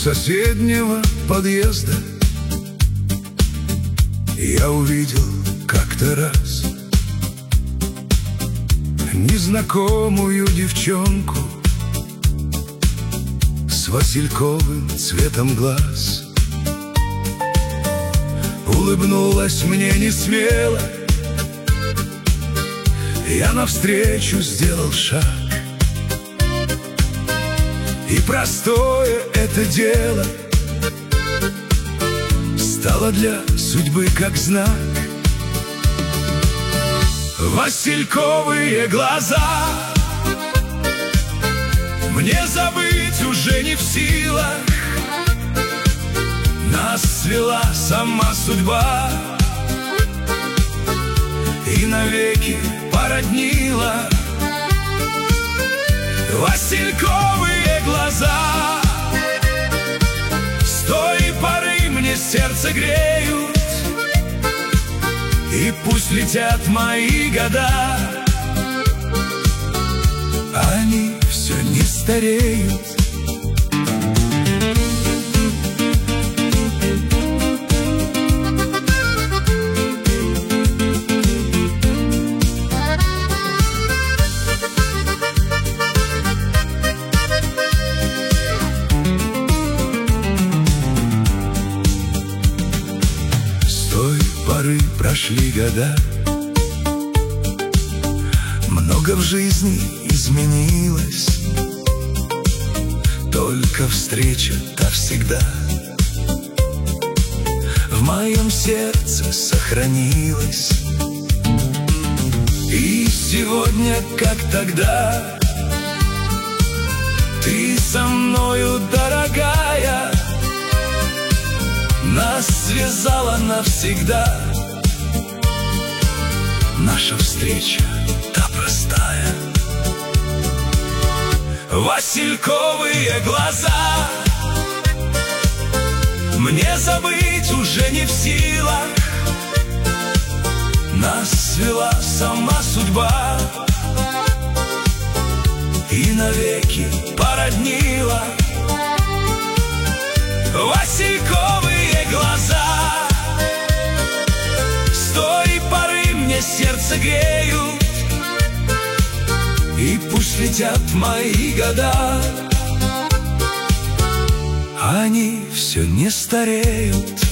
соседнего подъезда я увидел как-то раз незнакомую девчонку с васильковым цветом глаз. Улыбнулась мне несмело, я навстречу сделал шаг. И простое это дело стало для судьбы как знак. Васильковые глаза мне забыть уже не в силах. Нас свела сама судьба и навеки породнила. Васильковые глаза с той поры мне сердце греют, и пусть летят мои года, они все не стареют. Прошли года, много в жизни изменилось, только встреча навсегда в моем сердце сохранилась. И сегодня, как тогда, ты со мною, дорогая, нас связала навсегда. Наша встреча та простая. Васильковые глаза мне забыть уже не в силах. Нас свела сама судьба и навеки породнила. Васильковые глаза с той поры мне сердце греют, и пусть летят мои года, они все не стареют.